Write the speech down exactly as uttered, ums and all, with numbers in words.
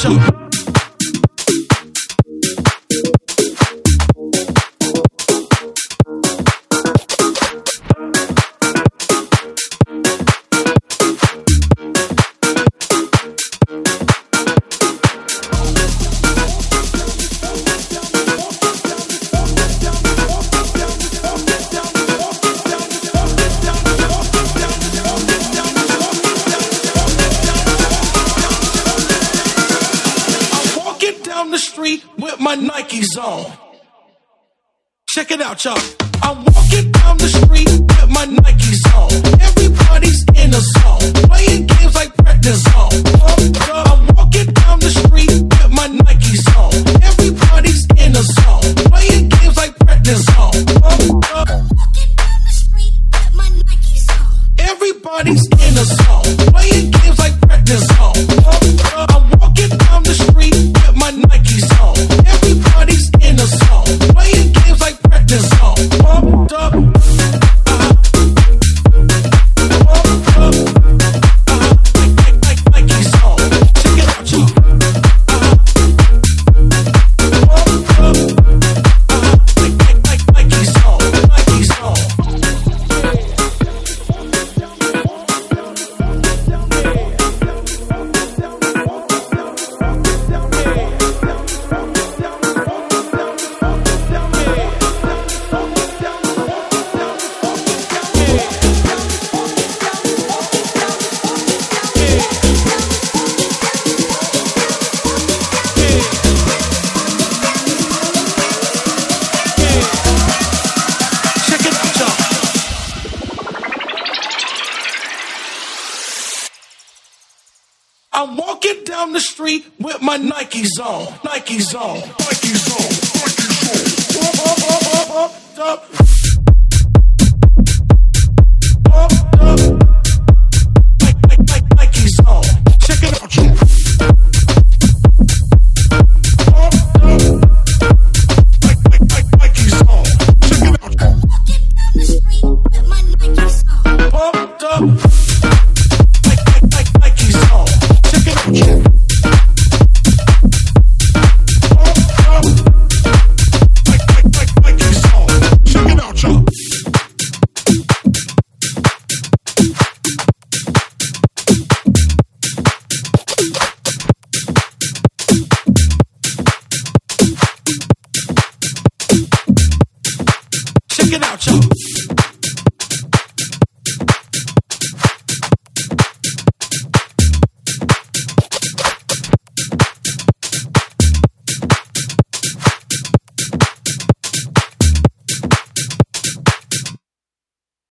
out, y'all. My Nikes on. Check it out, y'all. I'm walking down the street with my Nikes on. Everybody's in the zone, playing games like practice zone. I'm walking down the street with my Nikes on. Everybody's in the zone, playing games like practice zone. I'm walking down the street with my Nikes on. Everybody's in the zone, playing games like practice zone. I'm walking down the street with my Nikes on. Everybody's in the zone, playing games like practice zone. Pumped up, uh-huh. Pumped up, uh-huh. Like, like, like, Nikes on. Check it out, y'all. Uh-huh. Pumped up, uh-huh. Like, like, like, Nikes on. Nikes on. I'm walking down the street with my Nikes on, Nikes on, Nikes on, Nikes on. Up, up, up, up, up.